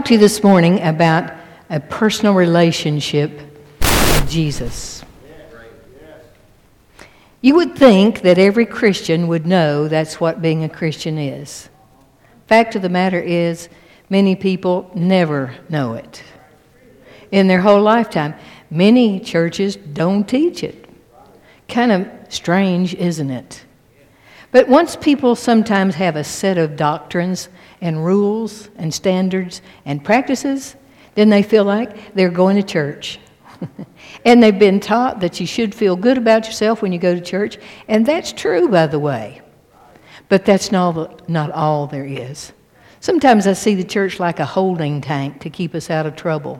to you this morning about a personal relationship with Jesus. You would think that every Christian would know that's what being a Christian is. Fact of the matter is, many people never know it in their whole lifetime. Many churches don't teach it. Kind of strange, isn't it? But once people sometimes have a set of doctrines and rules and standards and practices, then they feel like they're going to church. And they've been taught that you should feel good about yourself when you go to church. And that's true, by the way. But that's not all there is. Sometimes I see the church like a holding tank to keep us out of trouble.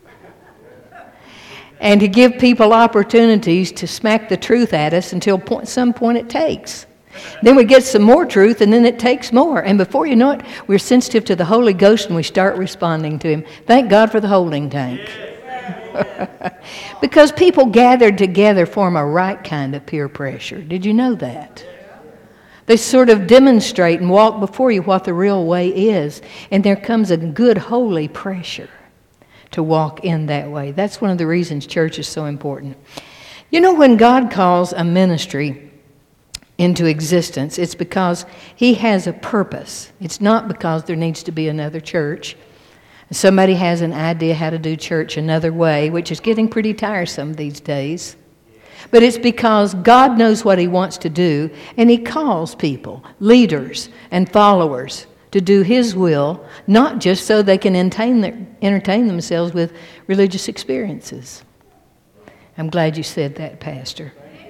And to give people opportunities to smack the truth at us until some point it takes. Then we get some more truth, and then it takes more. And before you know it, we're sensitive to the Holy Ghost, and we start responding to Him. Thank God for the holding tank. Because people gathered together form a right kind of peer pressure. Did you know that? They sort of demonstrate and walk before you what the real way is. And there comes a good holy pressure to walk in that way. That's one of the reasons church is so important. You know, when God calls a ministry into existence, it's because He has a purpose. It's not because there needs to be another church. Somebody has an idea how to do church another way, which is getting pretty tiresome these days. But it's because God knows what He wants to do, and He calls people, leaders and followers, to do His will, not just so they can entertain themselves with religious experiences. I'm glad you said that, Pastor.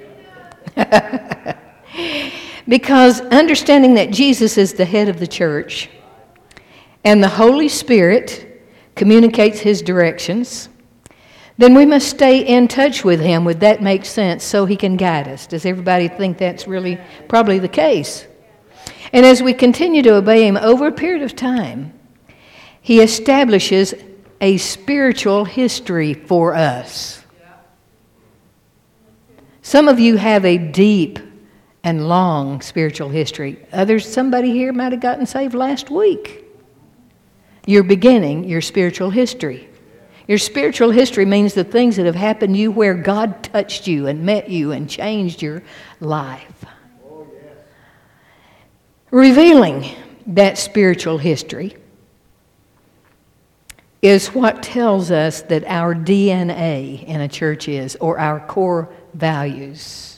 Because understanding that Jesus is the head of the church, and the Holy Spirit communicates His directions, then we must stay in touch with Him. Would that make sense? So He can guide us. Does everybody think that's really probably the case? And as we continue to obey Him over a period of time, He establishes a spiritual history for us. Some of you have a deep and long spiritual history. Others, somebody here might have gotten saved last week. You're beginning your spiritual history. Your spiritual history means the things that have happened to you where God touched you and met you and changed your life. Oh, yes. Revealing that spiritual history is what tells us that our DNA in a church is, or our core values,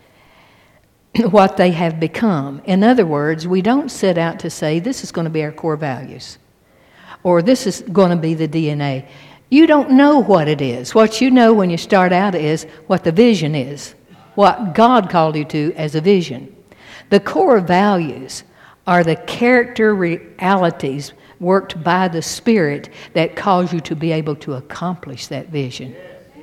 what they have become. In other words, we don't set out to say this is going to be our core values, or this is going to be the DNA. You don't know what it is. What you know when you start out is what the vision is, what God called you to as a vision. The core values are the character realities worked by the Spirit that cause you to be able to accomplish that vision.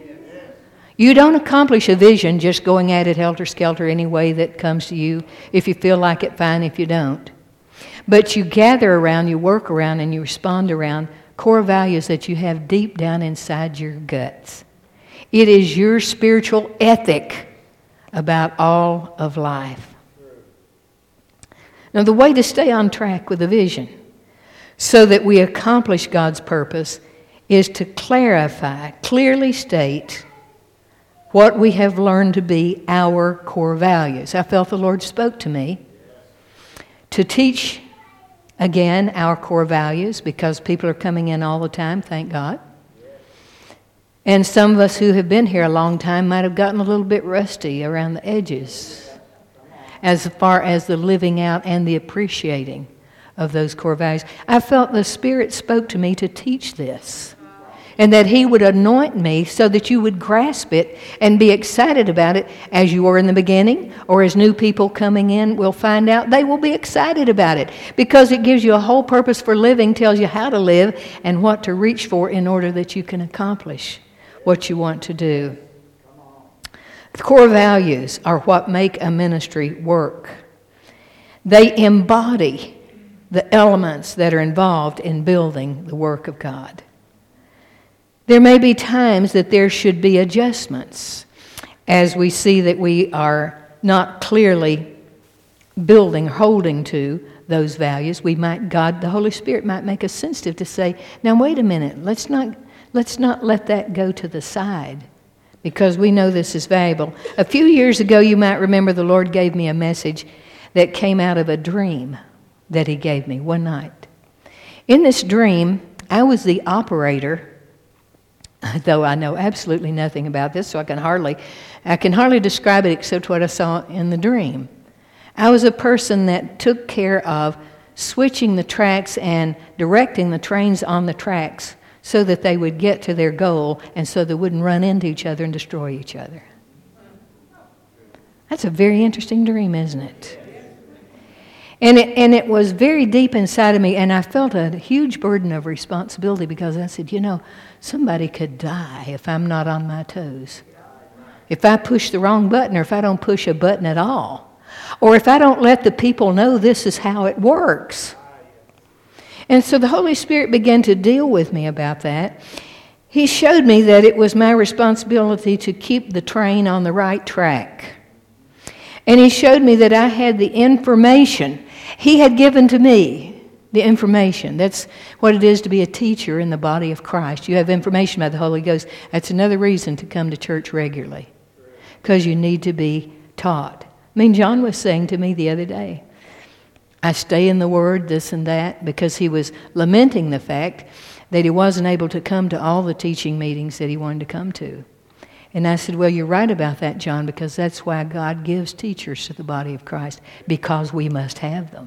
You don't accomplish a vision just going at it helter-skelter any way that comes to you. If you feel like it, fine. If you don't. But you gather around, you work around, and you respond around core values that you have deep down inside your guts. It is your spiritual ethic about all of life. Now, the way to stay on track with the vision so that we accomplish God's purpose is to clearly state what we have learned to be our core values. I felt the Lord spoke to me to teach again our core values, because people are coming in all the time, thank God. And some of us who have been here a long time might have gotten a little bit rusty around the edges as far as the living out and the appreciating of those core values. I felt the Spirit spoke to me to teach this, and that He would anoint me so that you would grasp it and be excited about it as you were in the beginning, or as new people coming in will find out, they will be excited about it because it gives you a whole purpose for living, tells you how to live and what to reach for in order that you can accomplish what you want to do. The core values are what make a ministry work. They embody the elements that are involved in building the work of God. There may be times that there should be adjustments as we see that we are not clearly building, holding to those values, the Holy Spirit might make us sensitive to say, now wait a minute, let's not let that go to the side because we know this is valuable. A few years ago, you might remember the Lord gave me a message that came out of a dream that He gave me one night. In this dream, I was the operator, though I know absolutely nothing about this, so I can hardly describe it except what I saw in the dream. I was a person that took care of switching the tracks and directing the trains on the tracks so that they would get to their goal and so they wouldn't run into each other and destroy each other. That's a very interesting dream, isn't it? And it was very deep inside of me, and I felt a huge burden of responsibility because I said, somebody could die if I'm not on my toes. If I push the wrong button, or if I don't push a button at all. Or if I don't let the people know this is how it works. And so the Holy Spirit began to deal with me about that. He showed me that it was my responsibility to keep the train on the right track. And He showed me that I had the information. He had given to me the information. That's what it is to be a teacher in the body of Christ. You have information by the Holy Ghost. That's another reason to come to church regularly. Because you need to be taught. John was saying to me the other day, I stay in the Word, this and that, because he was lamenting the fact that he wasn't able to come to all the teaching meetings that he wanted to come to. And I said, well, you're right about that, John, because that's why God gives teachers to the body of Christ, because we must have them.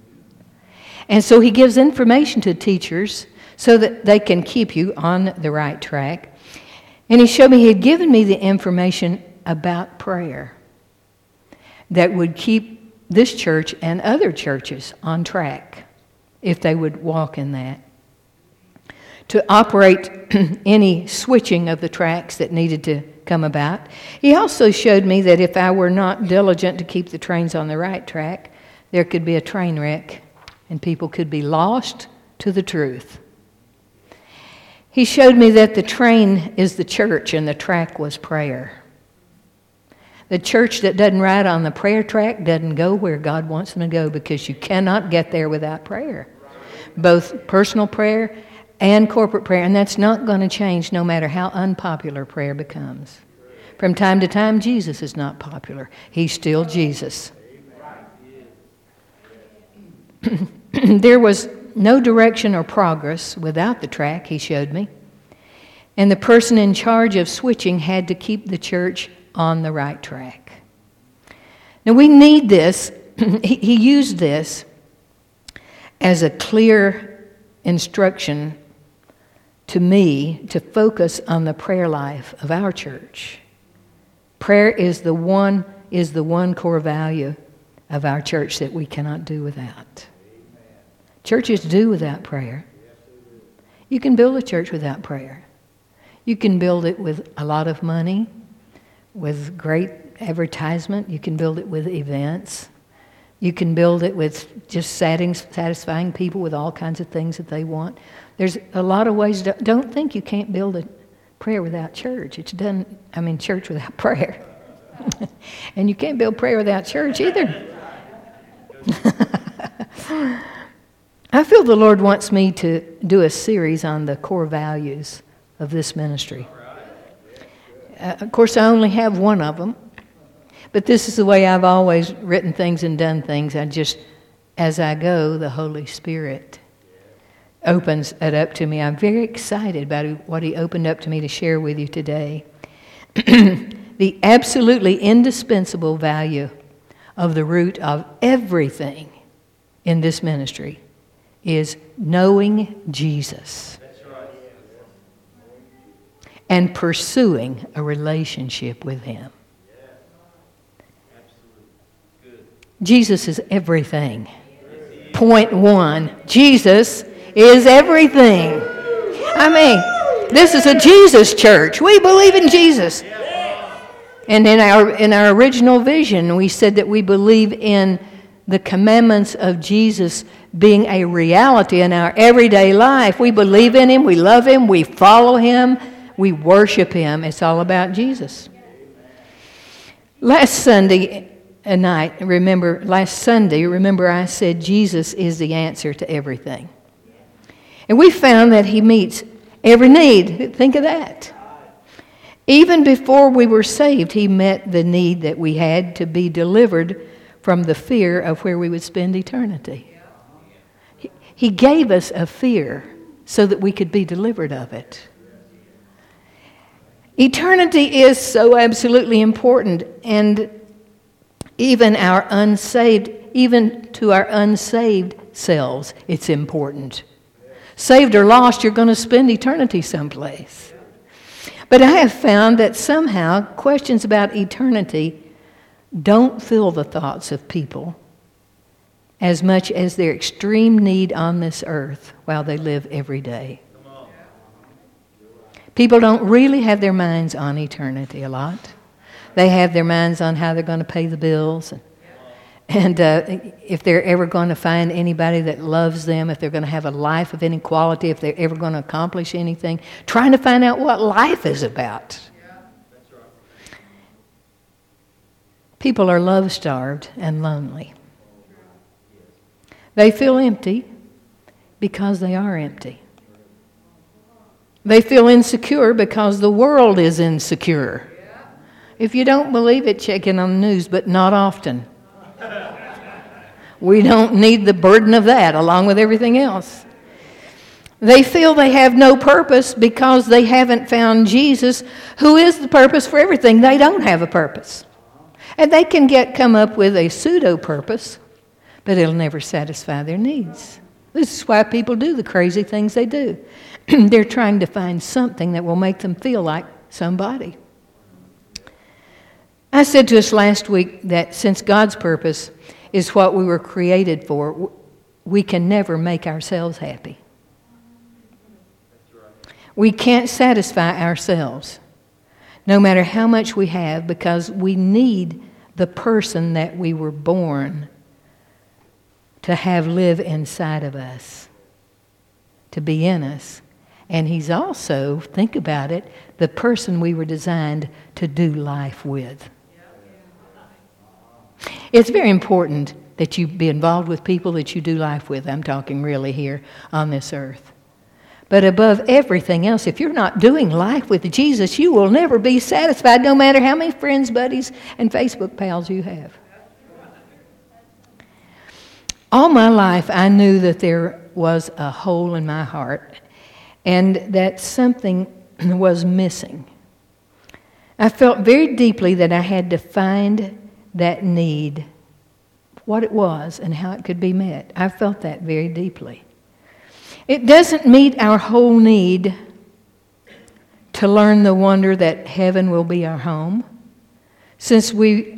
And so He gives information to teachers so that they can keep you on the right track. And He showed me He had given me the information about prayer that would keep this church and other churches on track if they would walk in that. To operate any switching of the tracks that needed to come about. He also showed me that if I were not diligent to keep the trains on the right track, there could be a train wreck and people could be lost to the truth. He showed me that the train is the church and the track was prayer. The church that doesn't ride on the prayer track doesn't go where God wants them to go because you cannot get there without prayer. Both personal prayer and corporate prayer. And that's not going to change no matter how unpopular prayer becomes. From time to time, Jesus is not popular. He's still Jesus. There was no direction or progress without the track, he showed me. And the person in charge of switching had to keep the church on the right track. Now we need this. He used this as a clear instruction to me to focus on the prayer life of our church. Prayer is the one core value of our church that we cannot do without. Churches do without prayer. You can build a church without prayer. You can build it with a lot of money, with great advertisement. You can build it with events. You can build it with just satisfying people with all kinds of things that they want. There's a lot of ways. Don't think you can't build a prayer without church. Church without prayer. And you can't build prayer without church either. I feel the Lord wants me to do a series on the core values of this ministry. Of course, I only have one of them, but this is the way I've always written things and done things. As I go, the Holy Spirit opens it up to me. I'm very excited about what He opened up to me to share with you today. The absolutely indispensable value of the root of everything in this ministry is knowing Jesus. And pursuing a relationship with Him. Jesus is everything. Point one, Jesus is everything. This is a Jesus church. We believe in Jesus. And in our original vision, we said that we believe in the commandments of Jesus being a reality in our everyday life. We believe in Him, we love Him, we follow Him, we worship Him. It's all about Jesus. Last Sunday, night, remember last Sunday, I said Jesus is the answer to everything. And we found that He meets every need. Think of that. Even before we were saved, He met the need that we had to be delivered from the fear of where we would spend eternity. He gave us a fear so that we could be delivered of it. Eternity is so absolutely important, and even to our unsaved selves, it's important. Saved or lost, you're going to spend eternity someplace. But I have found that somehow questions about eternity don't fill the thoughts of people as much as their extreme need on this earth while they live every day. People don't really have their minds on eternity a lot. They have their minds on how they're going to pay the bills and if they're ever going to find anybody that loves them, if they're going to have a life of any quality, if they're ever going to accomplish anything, trying to find out what life is about. People are love-starved and lonely. They feel empty because they are empty. They feel insecure because the world is insecure. If you don't believe it, check in on the news, but not often. We don't need the burden of that along with everything else. They feel they have no purpose because they haven't found Jesus, who is the purpose for everything. They don't have a purpose. And they can come up with a pseudo-purpose, but it'll never satisfy their needs. This is why people do the crazy things they do. They're trying to find something that will make them feel like somebody. I said to us last week that since God's purpose is what we were created for, we can never make ourselves happy. We can't satisfy ourselves, no matter how much we have, because we need the person that we were born to have live inside of us, to be in us. And He's also, think about it, the person we were designed to do life with. It's very important that you be involved with people that you do life with. I'm talking really here on this earth. But above everything else, if you're not doing life with Jesus, you will never be satisfied, no matter how many friends, buddies, and Facebook pals you have. All my life, I knew that there was a hole in my heart and that something was missing. I felt very deeply that I had to find that need, what it was and how it could be met. I felt that very deeply. It doesn't meet our whole need to learn the wonder that heaven will be our home, since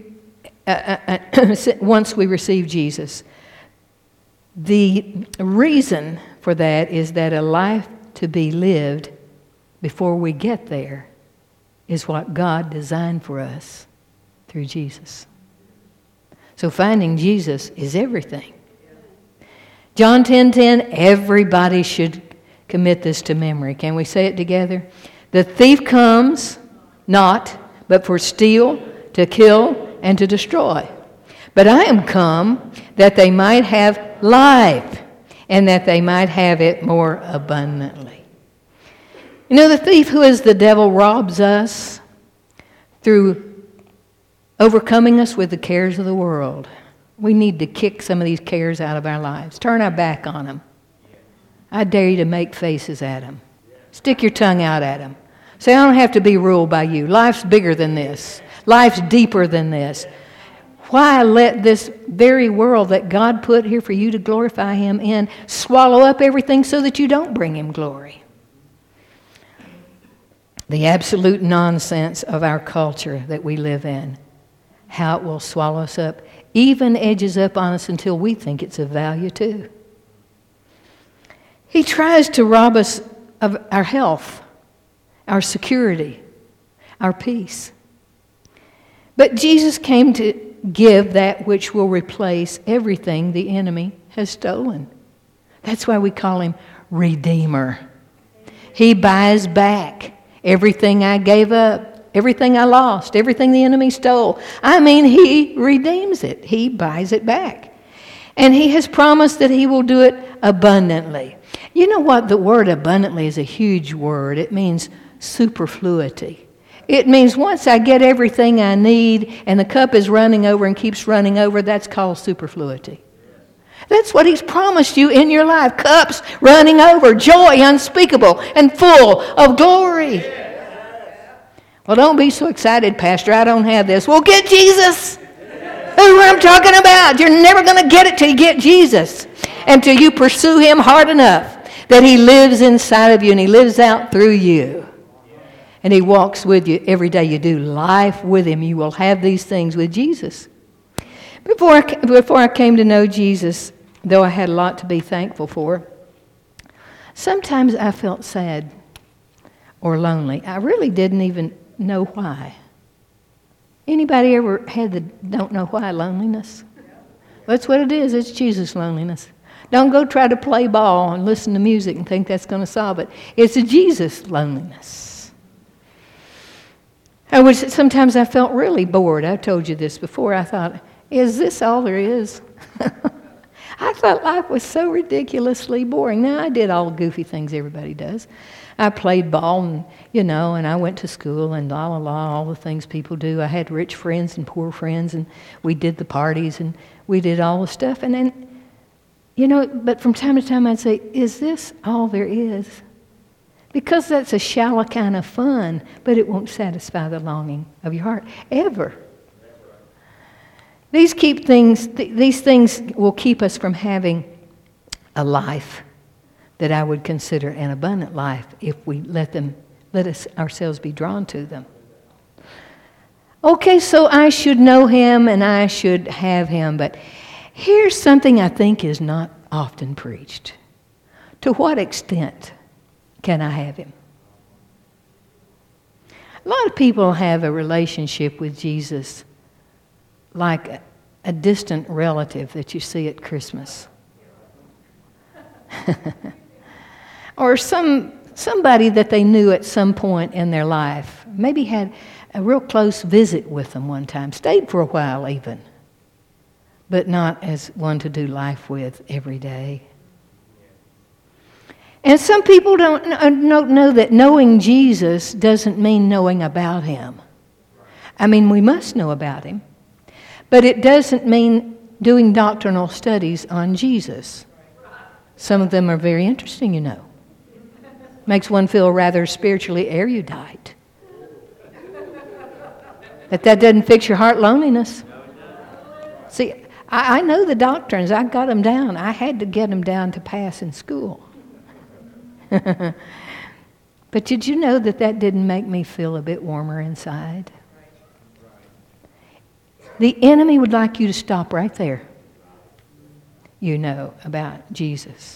once we receive Jesus. The reason for that is that a life to be lived before we get there is what God designed for us through Jesus. So finding Jesus is everything. John 10:10, everybody should commit this to memory. Can we say it together? The thief comes not but for steal, to kill, and to destroy. But I am come that they might have life, and that they might have it more abundantly. You know, the thief, who is the devil, robs us through overcoming us with the cares of the world. We need to kick some of these cares out of our lives. Turn our back on them. I dare you to make faces at them. Stick your tongue out at them. Say, I don't have to be ruled by you. Life's bigger than this. Life's deeper than this. Why let this very world that God put here for you to glorify Him in swallow up everything so that you don't bring Him glory? The absolute nonsense of our culture that we live in, how it will swallow us up, even edges up on us until we think it's of value too. He tries to rob us of our health, our security, our peace. But Jesus came to give that which will replace everything the enemy has stolen. That's why we call Him Redeemer. He buys back everything I gave up everything I lost, everything the enemy stole. I mean, He redeems it. He buys it back. And He has promised that He will do it abundantly. You know what? The word abundantly is a huge word. It means superfluity. It means once I get everything I need and the cup is running over and keeps running over, that's called superfluity. That's what He's promised you in your life. Cups running over, joy unspeakable and full of glory. Well, don't be so excited, Pastor. I don't have this. Well, get Jesus. That's what I'm talking about. You're never going to get it till you get Jesus. Until you pursue Him hard enough that He lives inside of you and He lives out through you. And He walks with you every day you do life with Him. You will have these things with Jesus. Before I came to know Jesus, though I had a lot to be thankful for, sometimes I felt sad or lonely. I really didn't even know why. Anybody ever had the don't know why loneliness? That's what it is. It's Jesus loneliness. Don't go try to play ball and listen to music and think that's going to solve it. It's a Jesus loneliness. Sometimes I felt really bored. I told you this before. I thought, is this all there is? I thought life was so ridiculously boring. Now, I did all the goofy things everybody does. I played ball and, and I went to school and all the things people do. I had rich friends and poor friends, and we did the parties and we did all the stuff. And then, but from time to time I'd say, is this all there is? Because that's a shallow kind of fun, but it won't satisfy the longing of your heart, ever. These things will keep us from having a life that I would consider an abundant life if we let us ourselves be drawn to them. Okay, so I should know Him and I should have Him, but here's something I think is not often preached. To what extent can I have Him? A lot of people have a relationship with Jesus like a distant relative that you see at Christmas. Or somebody that they knew at some point in their life. Maybe had a real close visit with them one time. Stayed for a while even. But not as one to do life with every day. And some people don't know that knowing Jesus doesn't mean knowing about Him. I mean, we must know about Him. But it doesn't mean doing doctrinal studies on Jesus. Some of them are very interesting, Makes one feel rather spiritually erudite. But that doesn't fix your heart loneliness. See, I know the doctrines. I got them down. I had to get them down to pass in school. But did you know that didn't make me feel a bit warmer inside? The enemy would like you to stop right there. About Jesus.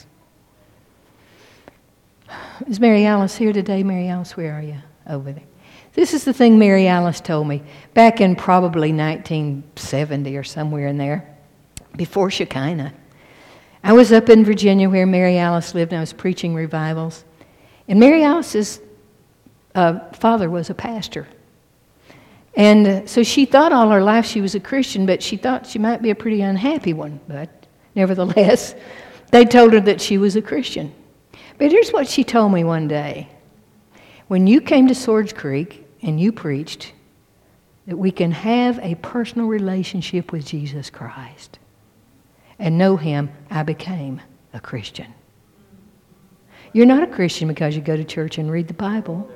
Is Mary Alice here today? Mary Alice, where are you? Over there. This is the thing Mary Alice told me back in probably 1970 or somewhere in there, before Shekinah. I was up in Virginia where Mary Alice lived, and I was preaching revivals. And Mary Alice's father was a pastor. And so she thought all her life she was a Christian, but she thought she might be a pretty unhappy one. But nevertheless, they told her that she was a Christian. But here's what she told me one day. When you came to Swords Creek and you preached that we can have a personal relationship with Jesus Christ and know Him, I became a Christian. You're not a Christian because you go to church and read the Bible.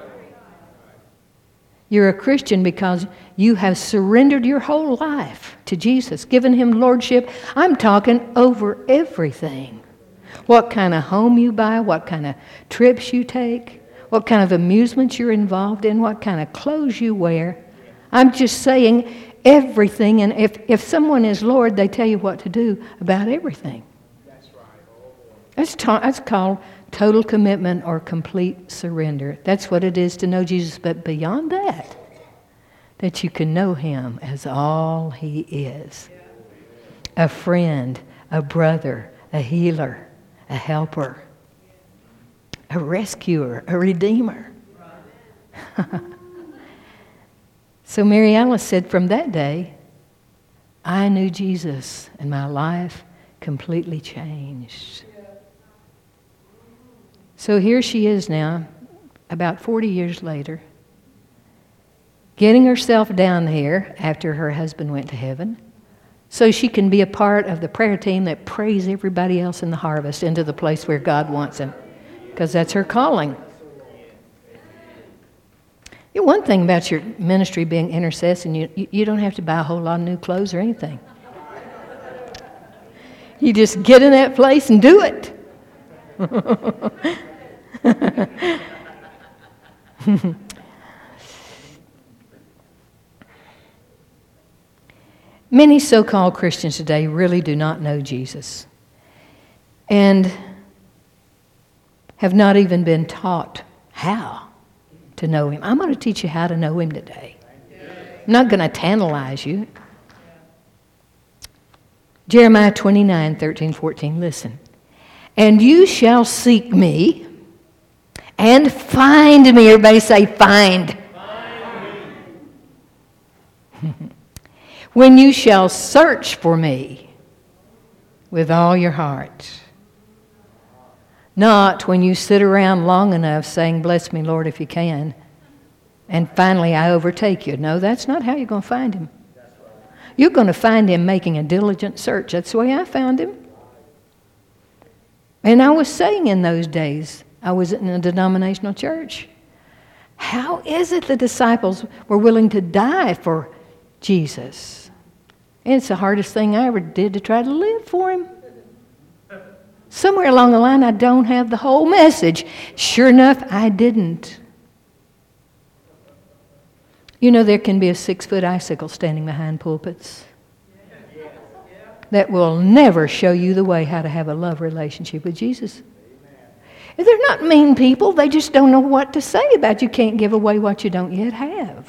You're a Christian because you have surrendered your whole life to Jesus, given Him lordship. I'm talking over everything. What kind of home you buy, what kind of trips you take, what kind of amusements you're involved in, what kind of clothes you wear. I'm just saying everything, and if someone is Lord, they tell you what to do about everything. That's called total commitment or complete surrender. That's what it is to know Jesus. But beyond that you can know Him as all He is. A friend, a brother, a healer, a helper, a rescuer, a redeemer. So Mary Alice said, from that day, I knew Jesus and my life completely changed. So here she is now, about 40 years later, getting herself down here after her husband went to heaven so she can be a part of the prayer team that prays everybody else in the harvest into the place where God wants them, because that's her calling. One thing about your ministry being intercession, you don't have to buy a whole lot of new clothes or anything. You just get in that place and do it. Many so-called Christians today really do not know Jesus and have not even been taught how to know Him. I'm going to teach you how to know Him today. I'm not going to tantalize you. Jeremiah 29, 13, 14, listen. And you shall seek me and find me. Everybody say, find. When you shall search for me with all your heart. Not when you sit around long enough saying, bless me, Lord, if you can, and finally I overtake you. No, that's not how you're going to find Him. You're going to find Him making a diligent search. That's the way I found Him. And I was saying in those days, I was in a denominational church, how is it the disciples were willing to die for Jesus? And it's the hardest thing I ever did to try to live for Him. Somewhere along the line, I don't have the whole message. Sure enough, I didn't. You know, there can be a 6-foot icicle standing behind pulpits that will never show you the way how to have a love relationship with Jesus. And they're not mean people. They just don't know what to say about you. Can't give away what you don't yet have.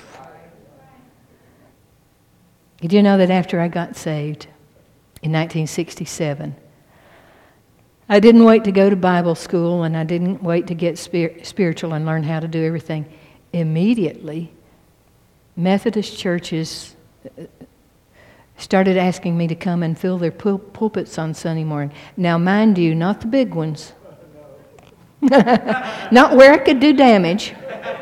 Did you know that after I got saved in 1967, I didn't wait to go to Bible school, and I didn't wait to get spiritual and learn how to do everything. Immediately, Methodist churches started asking me to come and fill their pulpits on Sunday morning. Now, mind you, not the big ones. Not where I could do damage.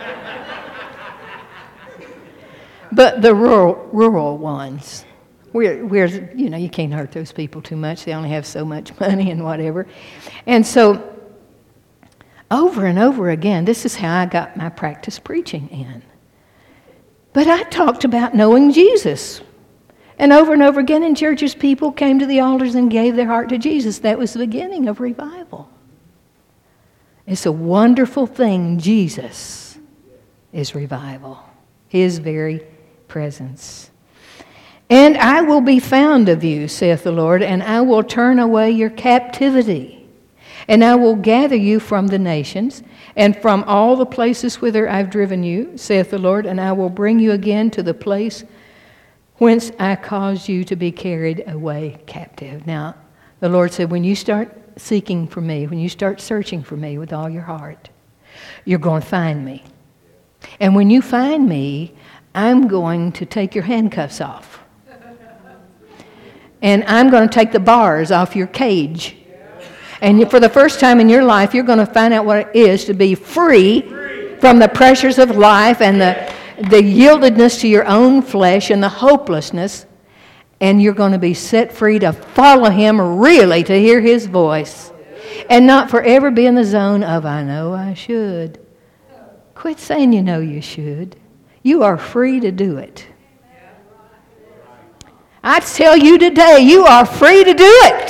But the rural ones. Where you can't hurt those people too much. They only have so much money and whatever. And so, over and over again, this is how I got my practice preaching in. But I talked about knowing Jesus. And over again in churches, people came to the altars and gave their heart to Jesus. That was the beginning of revival. It's a wonderful thing. Jesus is revival. His very presence. And I will be found of you, saith the Lord, and I will turn away your captivity. And I will gather you from the nations and from all the places whither I've driven you, saith the Lord, and I will bring you again to the place whence I caused you to be carried away captive. Now, the Lord said, when you start seeking for me, when you start searching for me with all your heart, you're going to find me. And when you find me, I'm going to take your handcuffs off. And I'm going to take the bars off your cage. And for the first time in your life, you're going to find out what it is to be free from the pressures of life and the yieldedness to your own flesh and the hopelessness. And you're going to be set free to follow Him, really to hear His voice. And not forever be in the zone of, I know I should. Quit saying you know you should. You are free to do it. I tell you today, you are free to do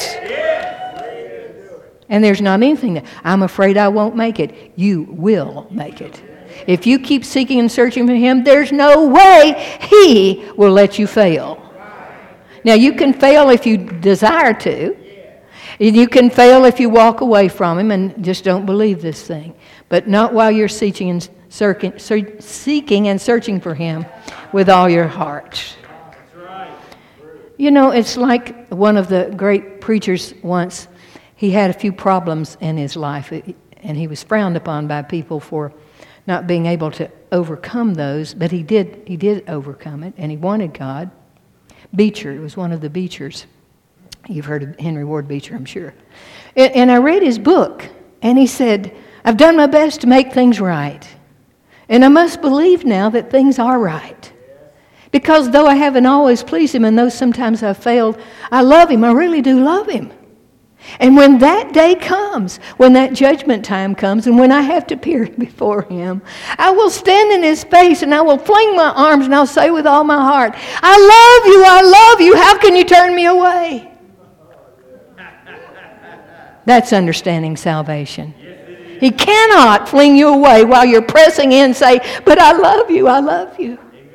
it. And there's not anything that, I'm afraid I won't make it. You will make it. If you keep seeking and searching for Him, there's no way He will let you fail. Now, you can fail if you desire to. You can fail if you walk away from Him and just don't believe this thing. But not while you're seeking and searching for Him with all your heart. You know, it's like one of the great preachers once, he had a few problems in his life, and he was frowned upon by people for not being able to overcome those, but he did overcome it, and he wanted God. Beecher, it was one of the Beechers. You've heard of Henry Ward Beecher, I'm sure. And I read his book, and he said, I've done my best to make things right. And I must believe now that things are right. Because though I haven't always pleased him, and though sometimes I've failed, I love him. I really do love him. And when that day comes, when that judgment time comes, and when I have to appear before him, I will stand in his face and I will fling my arms and I'll say with all my heart, I love you, how can you turn me away? That's understanding salvation. He cannot fling you away while you're pressing in and say, but I love you, I love you.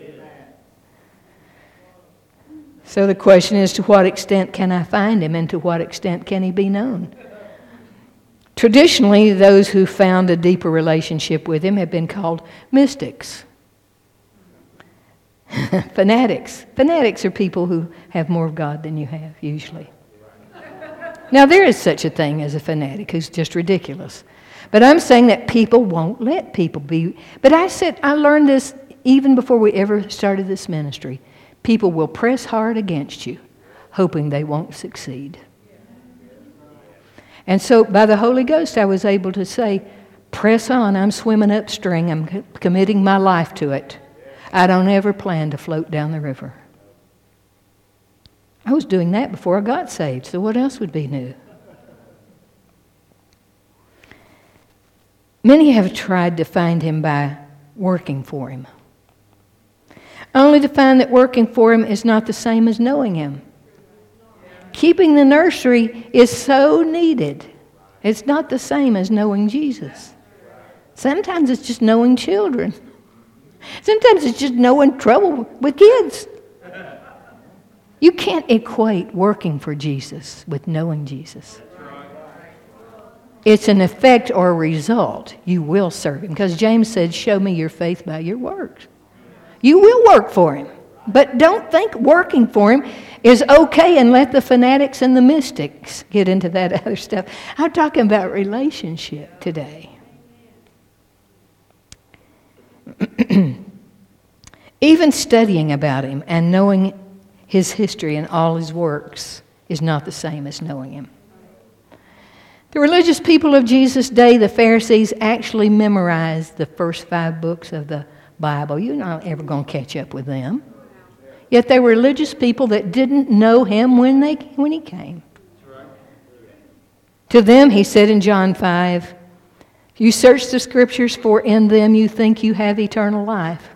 So the question is, to what extent can I find him, and to what extent can he be known? Traditionally, those who found a deeper relationship with him have been called mystics. Fanatics. Fanatics are people who have more of God than you have, usually. Now, there is such a thing as a fanatic who's just ridiculous. But I'm saying that people won't let people be. But I learned this even before we ever started this ministry. People will press hard against you, hoping they won't succeed. And so by the Holy Ghost, I was able to say, press on, I'm swimming upstream, I'm committing my life to it. I don't ever plan to float down the river. I was doing that before I got saved, so what else would be new? Many have tried to find him by working for him, only to find that working for him is not the same as knowing him. Keeping the nursery is so needed. It's not the same as knowing Jesus. Sometimes it's just knowing children. Sometimes it's just knowing trouble with kids. You can't equate working for Jesus with knowing Jesus. It's an effect or a result. You will serve him. Because James said, show me your faith by your works. You will work for him. But don't think working for him is okay and let the fanatics and the mystics get into that other stuff. I'm talking about relationship today. Even studying about him and knowing his history and all his works is not the same as knowing him. The religious people of Jesus' day, the Pharisees, actually memorized the first 5 books of the Bible. You're not ever going to catch up with them. Yet they were religious people that didn't know him when he came. To them, he said in John 5, you search the Scriptures, for in them you think you have eternal life.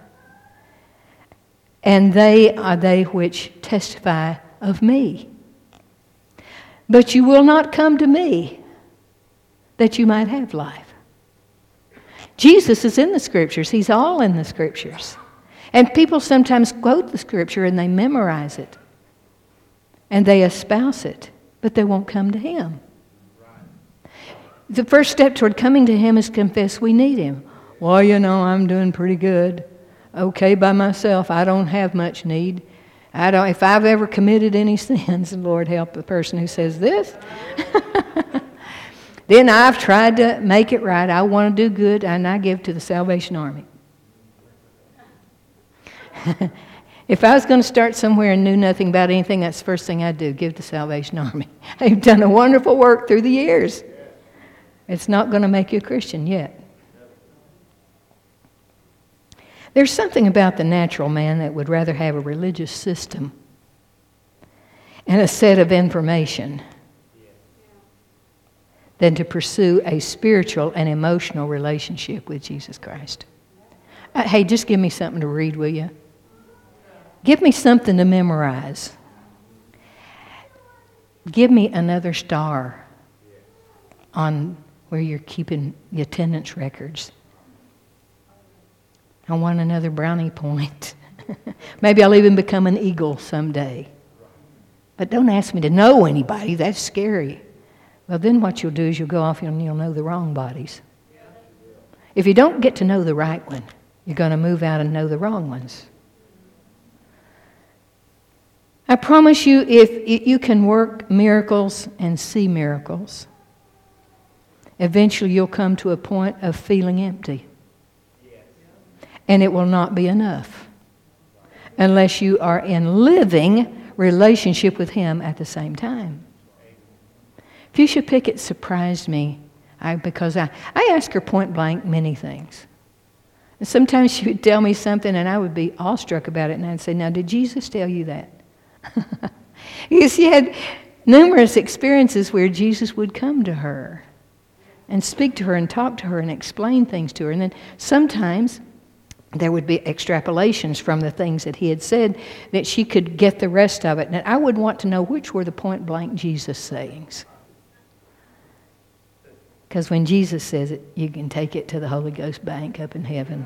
And they are they which testify of me. But you will not come to me, that you might have life. Jesus is in the Scriptures. He's all in the Scriptures. And people sometimes quote the Scripture and they memorize it. And they espouse it, but they won't come to him. The first step toward coming to him is to confess we need him. Well, I'm doing pretty good. Okay by myself. I don't have much need. If I've ever committed any sins, Lord help the person who says this. Then I've tried to make it right. I want to do good, and I give to the Salvation Army. If I was going to start somewhere and knew nothing about anything, that's the first thing I'd do, give to the Salvation Army. They've done a wonderful work through the years. It's not going to make you a Christian yet. There's something about the natural man that would rather have a religious system and a set of information than to pursue a spiritual and emotional relationship with Jesus Christ. Hey, just give me something to read, will you? Give me something to memorize. Give me another star on where you're keeping the attendance records. I want another brownie point. Maybe I'll even become an eagle someday. But don't ask me to know anybody. That's scary. Well, then what you'll do is you'll go off and you'll know the wrong bodies. If you don't get to know the right one, you're going to move out and know the wrong ones. I promise you, if you can work miracles and see miracles, eventually you'll come to a point of feeling empty. And it will not be enough unless you are in living relationship with Him at the same time. Fuchsia Pickett surprised me because I asked her point blank many things. And sometimes she would tell me something and I would be awestruck about it, and I'd say, now, did Jesus tell you that? Because she had numerous experiences where Jesus would come to her and speak to her and talk to her and explain things to her. And then sometimes there would be extrapolations from the things that He had said that she could get the rest of it. And I would want to know which were the point blank Jesus sayings. Because when Jesus says it, you can take it to the Holy Ghost bank up in heaven.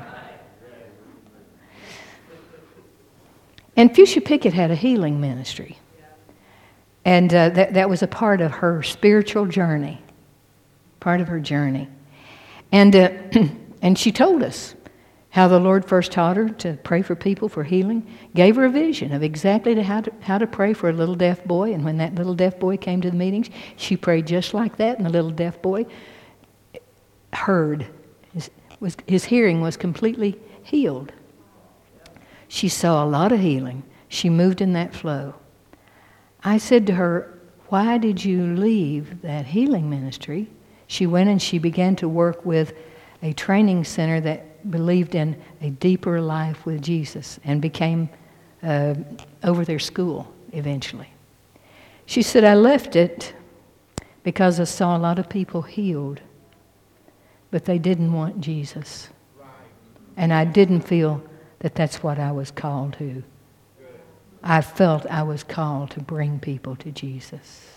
And Fuchsia Pickett had a healing ministry. And that was a part of her spiritual journey. Part of her journey. And and she told us how the Lord first taught her to pray for people for healing. Gave her a vision of exactly how to pray for a little deaf boy. And when that little deaf boy came to the meetings, she prayed just like that. And the little deaf boy heard. His hearing was completely healed. She saw a lot of healing. She moved in that flow. I said to her, why did you leave that healing ministry? She went and she began to work with a training center that believed in a deeper life with Jesus and became over their school eventually. She said, I left it because I saw a lot of people healed, but they didn't want Jesus. And I didn't feel that that's what I was called to. I felt I was called to bring people to Jesus.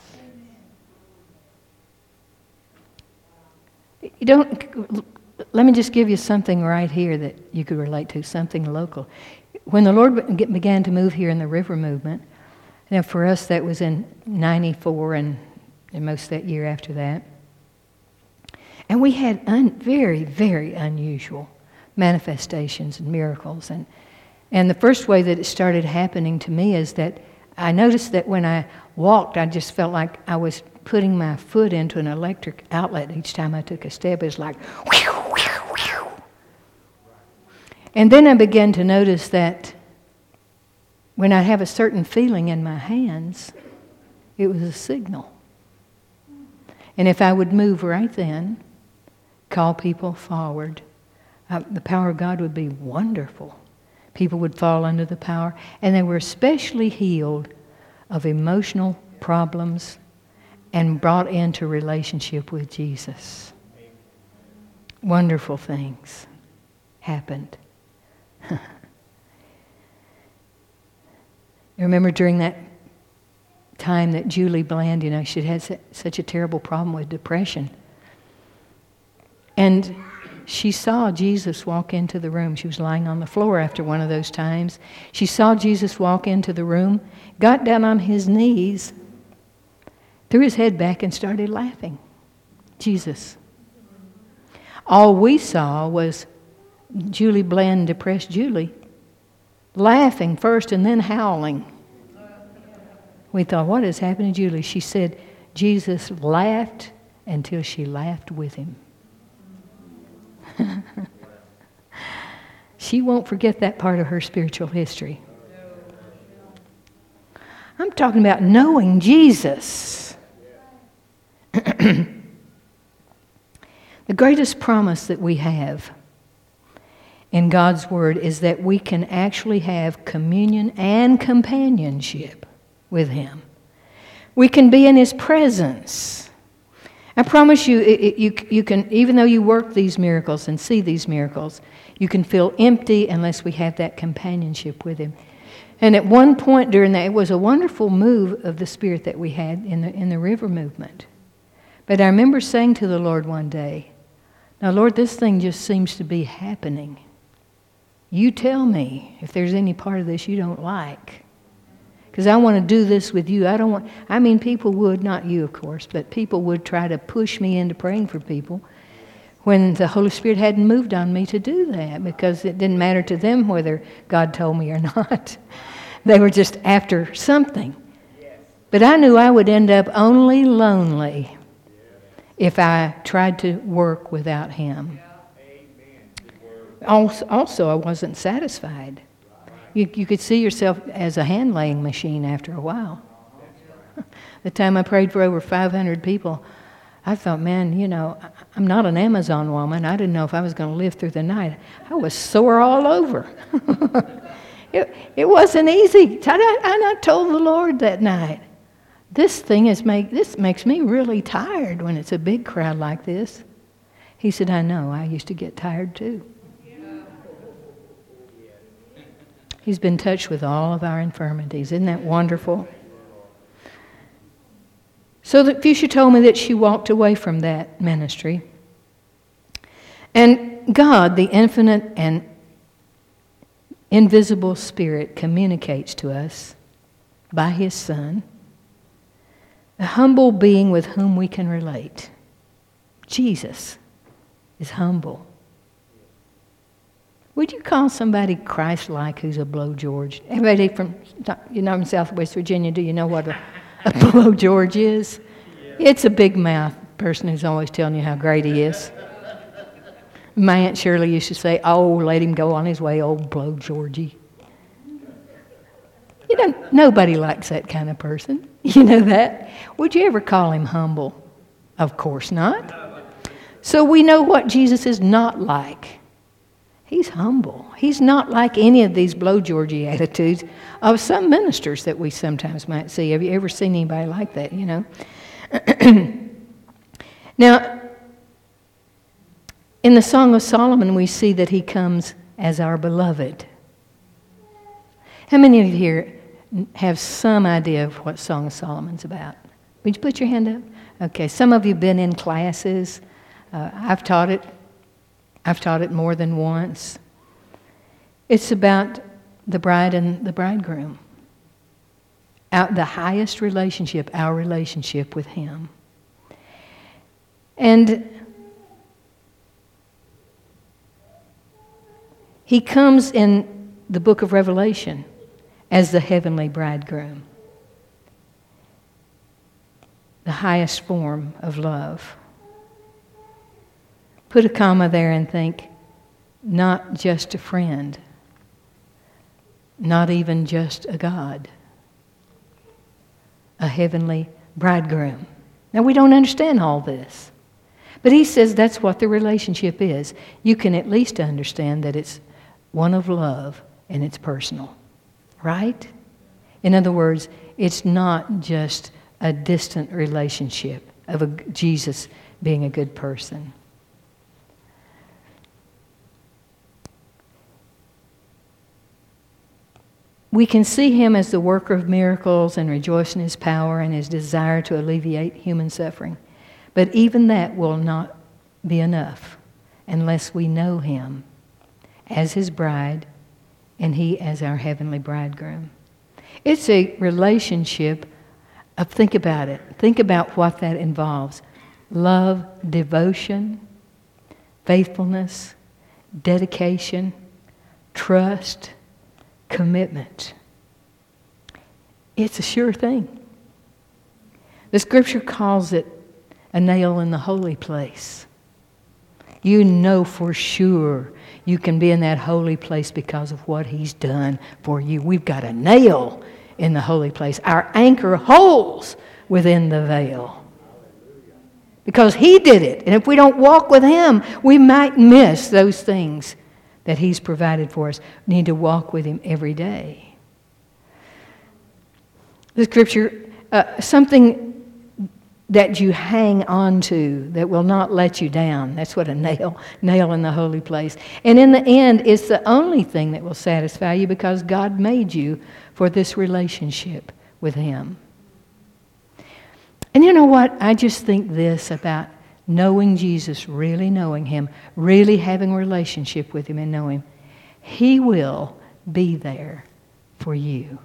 Let me just give you something right here that you could relate to, something local. When the Lord began to move here in the river movement, now for us that was in 94 and most of that year after that, and we had very, very unusual manifestations and miracles. And the first way that it started happening to me is that I noticed that when I walked, I just felt like I was putting my foot into an electric outlet each time I took a step. It was like, whew, whew, whew. And then I began to notice that when I have a certain feeling in my hands, it was a signal. And if I would move right then, call people forward, the power of God would be wonderful. People would fall under the power. And they were especially healed of emotional problems and brought into relationship with Jesus. Wonderful things happened. I remember during that time that Julie Bland, she had such a terrible problem with depression. And she saw Jesus walk into the room. She was lying on the floor after one of those times. She saw Jesus walk into the room, got down on his knees, threw his head back and started laughing. Jesus. All we saw was Julie Bland, depressed Julie, laughing first and then howling. We thought, what has happened to Julie? She said, Jesus laughed until she laughed with him. She won't forget that part of her spiritual history. I'm talking about knowing Jesus. The greatest promise that we have in God's Word is that we can actually have communion and companionship with Him. We can be in His presence. I promise you, you can, even though you work these miracles and see these miracles, you can feel empty unless we have that companionship with Him. And at one point during that, it was a wonderful move of the Spirit that we had in the river movement. But I remember saying to the Lord one day, now Lord, this thing just seems to be happening. You tell me if there's any part of this you don't like. Because I want to do this with you. People would, not you of course, but people would try to push me into praying for people when the Holy Spirit hadn't moved on me to do that, because it didn't matter to them whether God told me or not. They were just after something. But I knew I would end up only lonely if I tried to work without Him. also I wasn't satisfied. You could see yourself as a hand-laying machine after a while. The time I prayed for over 500 people, I thought, man, I'm not an Amazon woman. I didn't know if I was going to live through the night. I was sore all over. It wasn't easy. I told the Lord that night, this makes me really tired when it's a big crowd like this. He said, I know. I used to get tired too. He's been touched with all of our infirmities. Isn't that wonderful? So that Fuchsia told me that she walked away from that ministry. And God, the infinite and invisible Spirit, communicates to us by His Son, a humble being with whom we can relate. Jesus is humble. Would you call somebody Christ-like who's a blow George? Everybody from, in Southwest Virginia, do you know what a blow George is? It's a big mouth person who's always telling you how great he is. My Aunt Shirley used to say, oh, let him go on his way, old blow Georgie. Nobody likes that kind of person. You know that? Would you ever call him humble? Of course not. So we know what Jesus is not like. He's humble. He's not like any of these blow Georgie attitudes of some ministers that we sometimes might see. Have you ever seen anybody like that, Now, in the Song of Solomon, we see that he comes as our beloved. How many of you here have some idea of what Song of Solomon's about? Would you put your hand up? Okay, some of you have been in classes. I've taught it. I've taught it more than once. It's about the bride and the bridegroom. The highest relationship, our relationship with Him. And He comes in the book of Revelation as the heavenly bridegroom. The highest form of love. Put a comma there and think, not just a friend, not even just a God, a heavenly bridegroom. Now, we don't understand all this, but he says that's what the relationship is. You can at least understand that it's one of love and it's personal, right? In other words, it's not just a distant relationship of Jesus being a good person. We can see Him as the worker of miracles and rejoice in His power and His desire to alleviate human suffering. But even that will not be enough unless we know Him as His bride and He as our heavenly bridegroom. It's a relationship of, think about it. Think about what that involves. Love, devotion, faithfulness, dedication, trust, commitment. It's a sure thing. The Scripture calls it a nail in the holy place. You know for sure you can be in that holy place because of what He's done for you. We've got a nail in the holy place. Our anchor holds within the veil. Because He did it. And if we don't walk with Him, we might miss those things that He's provided for us. We need to walk with Him every day. The Scripture, something that you hang on to that will not let you down. That's what a nail in the holy place. And in the end, it's the only thing that will satisfy you because God made you for this relationship with Him. And you know what? I just think this about knowing Jesus, really knowing Him, really having a relationship with Him and know Him. He will be there for you.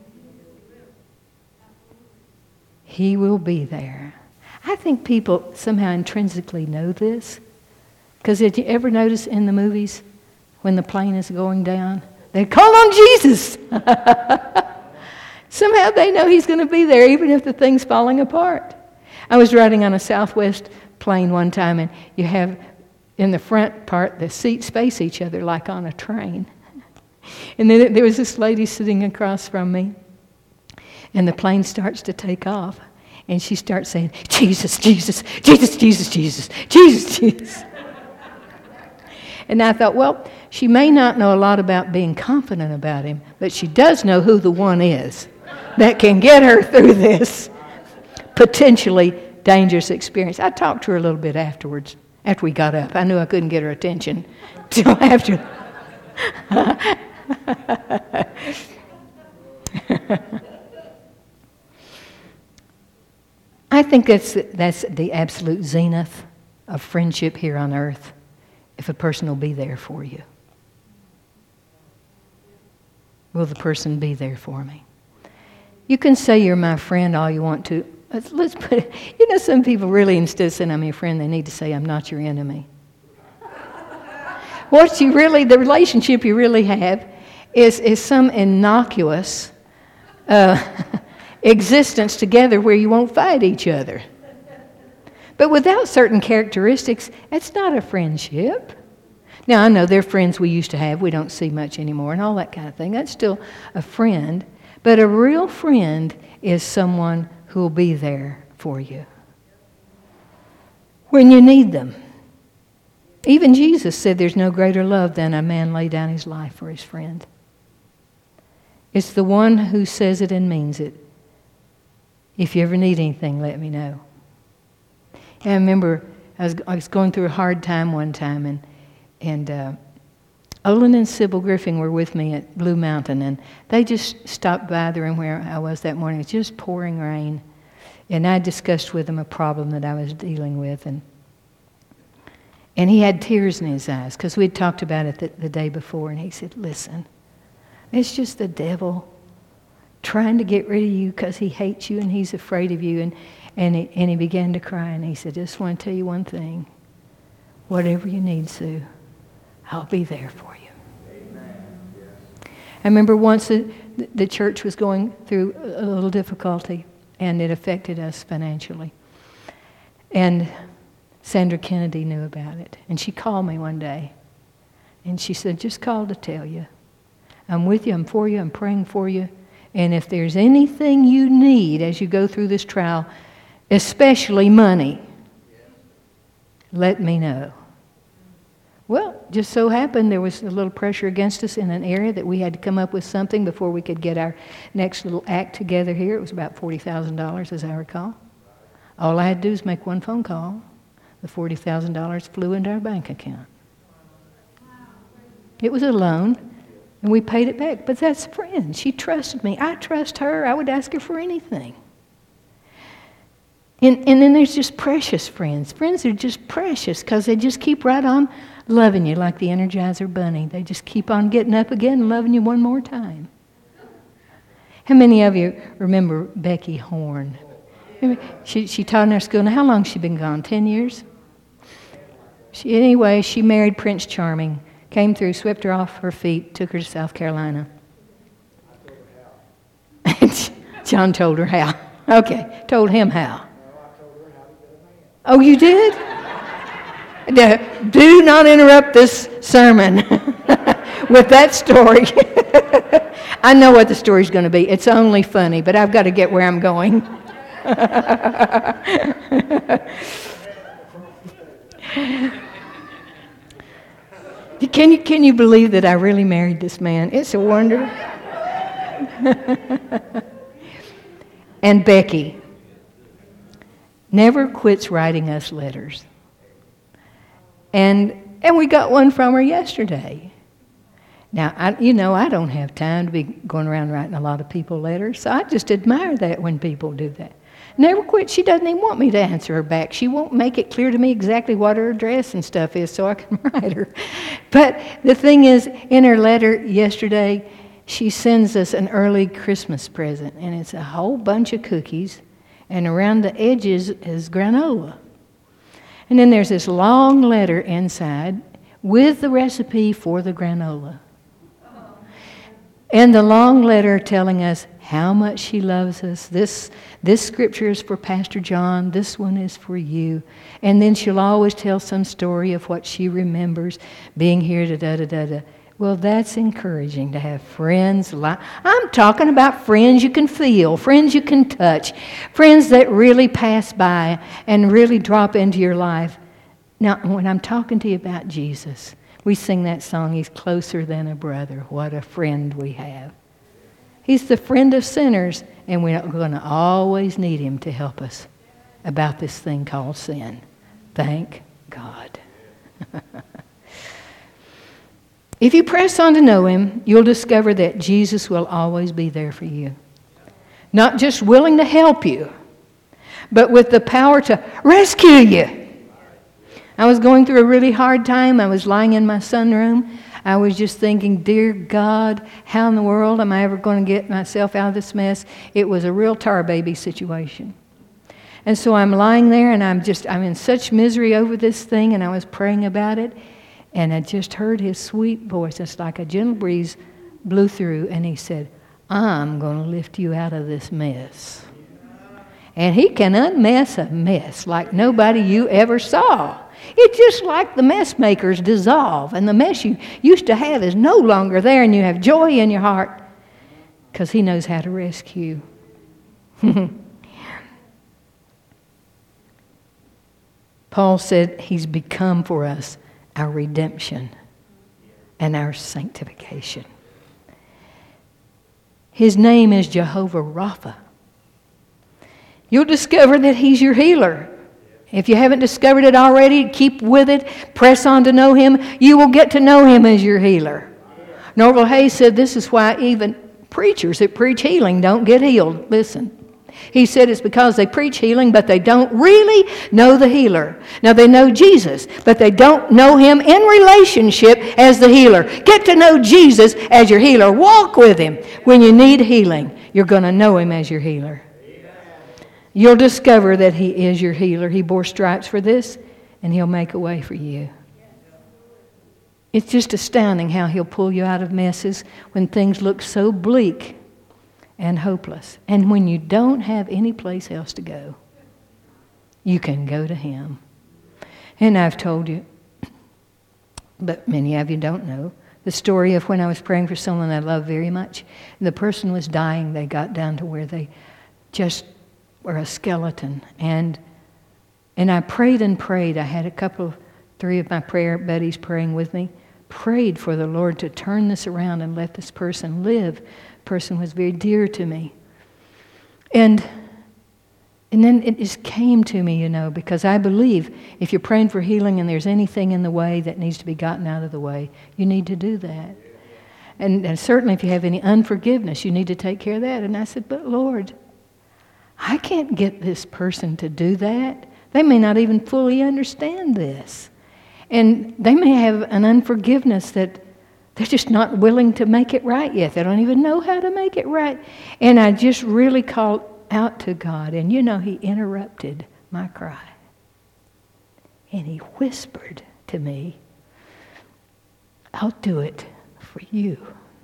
He will be there. I think people somehow intrinsically know this. Because did you ever notice in the movies when the plane is going down, they call on Jesus. Somehow they know He's going to be there even if the thing's falling apart. I was riding on a Southwest plane one time, and you have in the front part, the seats face each other like on a train. And then there was this lady sitting across from me, and the plane starts to take off, and she starts saying, Jesus, Jesus, Jesus, Jesus, Jesus, Jesus, Jesus. And I thought, well, she may not know a lot about being confident about him, but she does know who the one is that can get her through this potentially dangerous experience. I talked to her a little bit afterwards, after we got up. I knew I couldn't get her attention till after. I think that's the absolute zenith of friendship here on earth, if a person will be there for you. Will the person be there for me? You can say you're my friend all you want to. Let's put it, some people really, instead of saying I'm your friend, they need to say I'm not your enemy. The relationship you really have is some innocuous existence together where you won't fight each other. But without certain characteristics, it's not a friendship. Now, I know they're friends we used to have, we don't see much anymore, and all that kind of thing. That's still a friend. But a real friend is someone who will be there for you when you need them. Even Jesus said there's no greater love than a man lay down his life for his friend. It's the one who says it and means it. If you ever need anything, let me know. And I remember I was going through a hard time one time, and Olin and Sybil Griffin were with me at Blue Mountain, and they just stopped by the room where I was that morning. It was just pouring rain, and I discussed with them a problem that I was dealing with, and he had tears in his eyes because we'd talked about it the day before, and he said, listen, it's just the devil trying to get rid of you because he hates you and he's afraid of you. And he began to cry, and he said, just want to tell you one thing. Whatever you need, Sue, I'll be there for you. Amen. Yes. I remember once the church was going through a little difficulty, and it affected us financially. And Sandra Kennedy knew about it. And she called me one day, and she said, just called to tell you. I'm with you, I'm for you, I'm praying for you. And if there's anything you need as you go through this trial, especially money, let me know. Well, just so happened there was a little pressure against us in an area that we had to come up with something before we could get our next little act together here. It was about $40,000, as I recall. All I had to do was make one phone call. The $40,000 flew into our bank account. It was a loan, and we paid it back. But that's a friend. She trusted me. I trust her. I would ask her for anything. And then there's just precious friends. Friends are just precious because they just keep right on loving you like the Energizer Bunny. They just keep on getting up again and loving you one more time. How many of you remember Becky Horn? She taught in our school. Now, how long has she been gone? 10 years? Anyway, she married Prince Charming, came through, swept her off her feet, took her to South Carolina. John told her how. Okay, told him how. Oh, you did? Do not interrupt this sermon with that story. I know what the story's going to be. It's only funny, but I've got to get where I'm going. Can you believe that I really married this man? It's a wonder. And Becky never quits writing us letters. And we got one from her yesterday. Now, I don't have time to be going around writing a lot of people letters, so I just admire that when people do that. Never quit. She doesn't even want me to answer her back. She won't make it clear to me exactly what her address and stuff is so I can write her. But the thing is, in her letter yesterday, she sends us an early Christmas present, and it's a whole bunch of cookies, and around the edges is granola. And then there's this long letter inside with the recipe for the granola. And the long letter telling us how much she loves us. This scripture is for Pastor John. This one is for you. And then she'll always tell some story of what she remembers being here, da-da-da-da-da. Well, that's encouraging to have friends. I'm talking about friends you can feel, friends you can touch, friends that really pass by and really drop into your life. Now, when I'm talking to you about Jesus, we sing that song, He's closer than a brother. What a friend we have. He's the friend of sinners, and we're going to always need Him to help us about this thing called sin. Thank God. If you press on to know Him, you'll discover that Jesus will always be there for you. Not just willing to help you, but with the power to rescue you. I was going through a really hard time. I was lying in my sunroom. I was just thinking, dear God, how in the world am I ever going to get myself out of this mess? It was a real tar baby situation. And so I'm lying there, and I'm in such misery over this thing, and I was praying about it, and I just heard His sweet voice. It's like a gentle breeze blew through, and He said, I'm going to lift you out of this mess. And He can unmess a mess like nobody you ever saw. It's just like the mess makers dissolve, and the mess you used to have is no longer there, and you have joy in your heart because He knows how to rescue. Paul said He's become for us our redemption and our sanctification. His name is Jehovah Rapha. You'll discover that He's your healer. If you haven't discovered it already, keep with it. Press on to know Him. You will get to know Him as your healer. Norval Hayes said this is why even preachers that preach healing don't get healed. Listen. He said it's because they preach healing, but they don't really know the healer. Now, they know Jesus, but they don't know Him in relationship as the healer. Get to know Jesus as your healer. Walk with Him. When you need healing, you're going to know Him as your healer. You'll discover that He is your healer. He bore stripes for this, and He'll make a way for you. It's just astounding how He'll pull you out of messes when things look so bleak and hopeless. And when you don't have any place else to go, you can go to Him. And I've told you, but many of you don't know, the story of when I was praying for someone I love very much. And the person was dying. They got down to where they just were a skeleton. And I prayed and prayed. I had three of my prayer buddies praying with me. Prayed for the Lord to turn this around and let this person live. The person was very dear to me. And then it just came to me, because I believe if you're praying for healing and there's anything in the way that needs to be gotten out of the way, you need to do that. And certainly if you have any unforgiveness, you need to take care of that. And I said, but Lord, I can't get this person to do that. They may not even fully understand this. And they may have an unforgiveness that they're just not willing to make it right yet. They don't even know how to make it right. And I just really called out to God. And He interrupted my cry. And He whispered to me, I'll do it for you.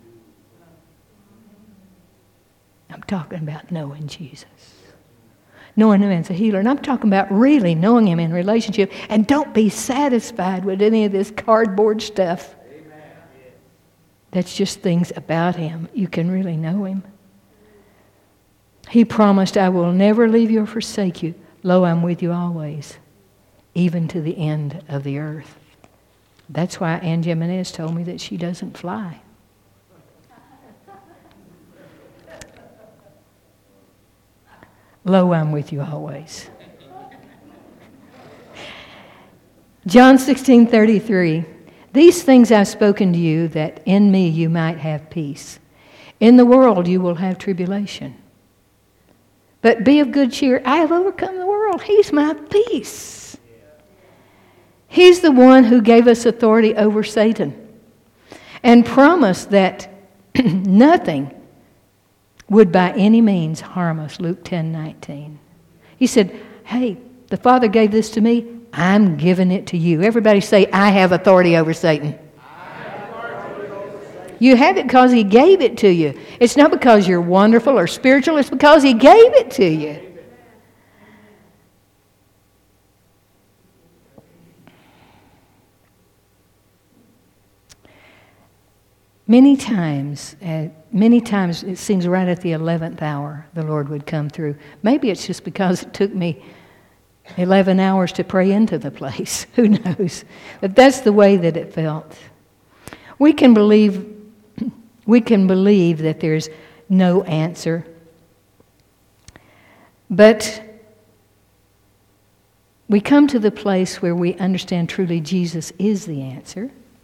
I'm talking about knowing Jesus. Knowing Him as a healer. And I'm talking about really knowing Him in relationship. And don't be satisfied with any of this cardboard stuff. Amen. That's just things about Him. You can really know Him. He promised, I will never leave you or forsake you. Lo, I'm with you always, even to the end of the earth. That's why Ann Jimenez told me that she doesn't fly. Lo, I'm with you always. John 16:33. These things I've spoken to you, that in me you might have peace. In the world you will have tribulation. But be of good cheer. I have overcome the world. He's my peace. He's the one who gave us authority over Satan and promised that nothing would by any means harm us, Luke 10:19. He said, hey, the Father gave this to me, I'm giving it to you. Everybody say, I have authority over Satan. You have it because He gave it to you. It's not because you're wonderful or spiritual. It's because He gave it to you. Many times it seems right at the 11th hour the Lord would come through. Maybe it's just because it took me 11 hours to pray into the place. Who knows? But that's the way that it felt. We can believe that there's no answer. But we come to the place where we understand truly Jesus is the answer.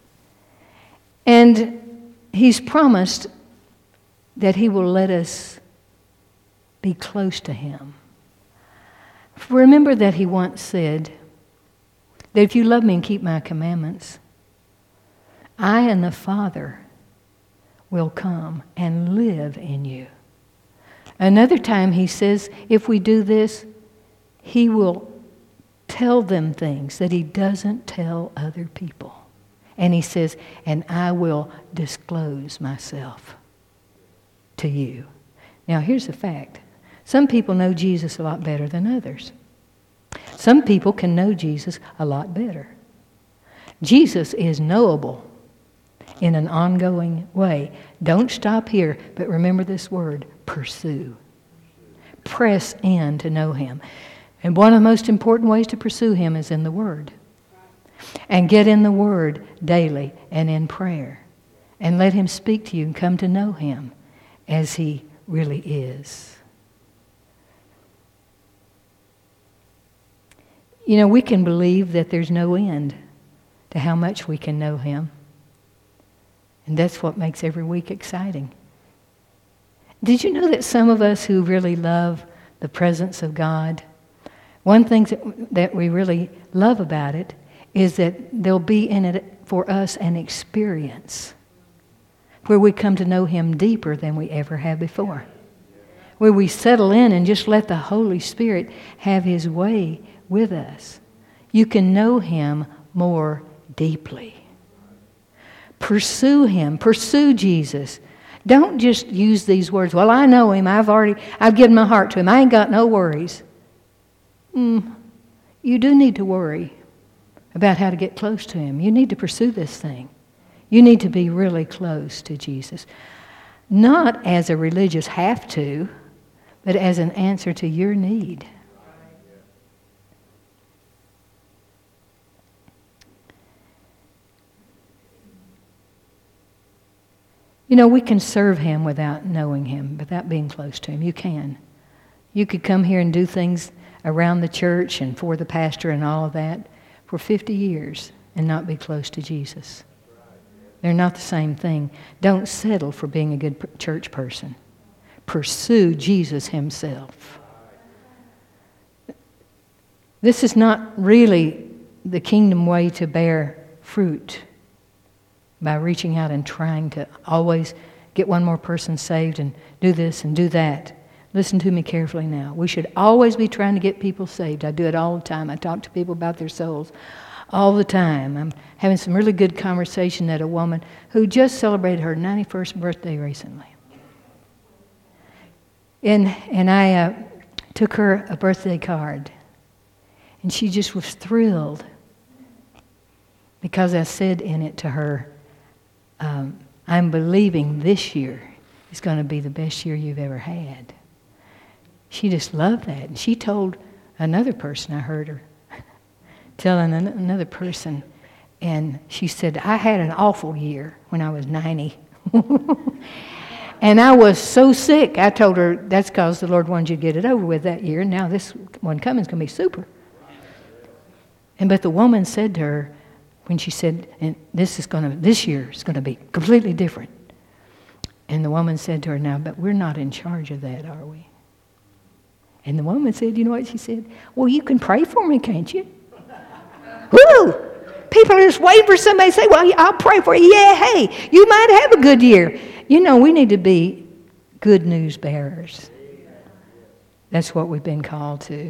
And He's promised that He will let us be close to Him. Remember that He once said that if you love me and keep my commandments, I and the Father will come and live in you. Another time He says if we do this, He will tell them things that He doesn't tell other people. And He says, and I will disclose myself to you. Now, here's the fact. Some people know Jesus a lot better than others. Some people can know Jesus a lot better. Jesus is knowable in an ongoing way. Don't stop here, but remember this word, pursue. Press in to know Him. And one of the most important ways to pursue Him is in the Word. And get in the Word daily and in prayer. And let Him speak to you and come to know Him as He really is. You know, we can believe that there's no end to how much we can know Him. And that's what makes every week exciting. Did you know that some of us who really love the presence of God, one thing that we really love about it is that there'll be in it for us an experience where we come to know Him deeper than we ever have before. Where we settle in and just let the Holy Spirit have His way with us. You can know Him more deeply. Pursue Him. Pursue Jesus. Don't just use these words, well, I know Him. I've given my heart to Him. I ain't got no worries. You do need to worry about how to get close to Him. You need to pursue this thing. You need to be really close to Jesus. Not as a religious have to, but as an answer to your need. You know, we can serve Him without knowing Him, without being close to Him. You can. You could come here and do things around the church and for the pastor and all of that for 50 years and not be close to Jesus. They're not the same thing. Don't settle for being a good church person. Pursue Jesus Himself. This is not really the kingdom way to bear fruit by reaching out and trying to always get one more person saved and do this and do that. Listen to me carefully now. We should always be trying to get people saved. I do it all the time. I talk to people about their souls all the time. I'm having some really good conversation at a woman who just celebrated her 91st birthday recently. And I took her a birthday card. And she just was thrilled because I said in it to her, I'm believing this year is going to be the best year you've ever had. She just loved that. And she told another person, I heard her telling another person, and she said, I had an awful year when I was 90. And I was so sick. I told her, that's because the Lord wanted you to get it over with that year. And now this one coming is going to be super. But the woman said to her, when she said, and this year is going to be completely different. And the woman said to her, now, but we're not in charge of that, are we? And the woman said, you know what she said? Well, you can pray for me, can't you? Woo! People are just waiting for somebody to say, well, I'll pray for you. Yeah, hey, you might have a good year. You know, we need to be good news bearers. That's what we've been called to.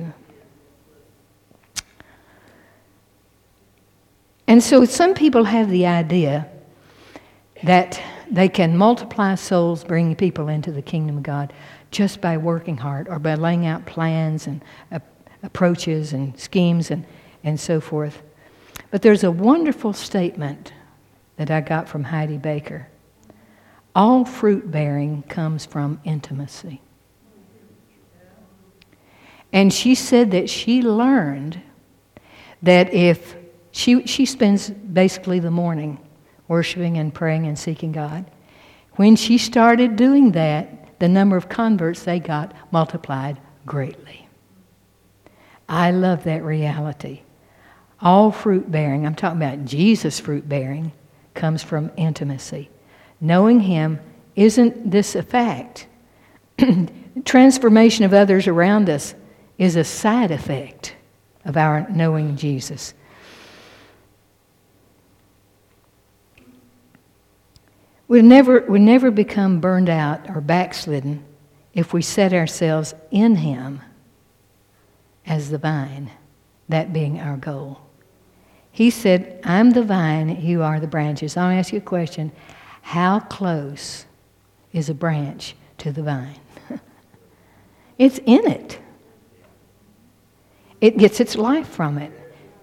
And so some people have the idea that they can multiply souls, bringing people into the kingdom of God just by working hard or by laying out plans and approaches and schemes and so forth. But there's a wonderful statement that I got from Heidi Baker. All fruit bearing comes from intimacy. And she said that she learned that if she spends basically the morning worshiping and praying and seeking God. When she started doing that, the number of converts they got multiplied greatly. I love that reality. All fruit bearing, I'm talking about Jesus fruit bearing, comes from intimacy. Knowing Him, isn't this a fact? Transformation of others around us is a side effect of our knowing Jesus. We never become burned out or backslidden if we set ourselves in Him as the vine, that being our goal. He said, I'm the vine, you are the branches. I'll ask you a question. How close is a branch to the vine? It's in it. It gets its life from it.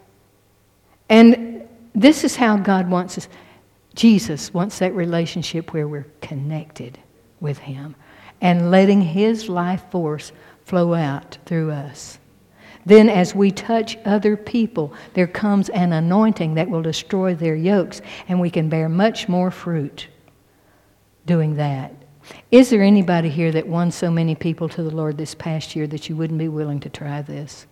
And this is how God wants us. Jesus wants that relationship where we're connected with Him and letting His life force flow out through us. Then as we touch other people, there comes an anointing that will destroy their yokes, and we can bear much more fruit doing that. Is there anybody here that won so many people to the Lord this past year that you wouldn't be willing to try this?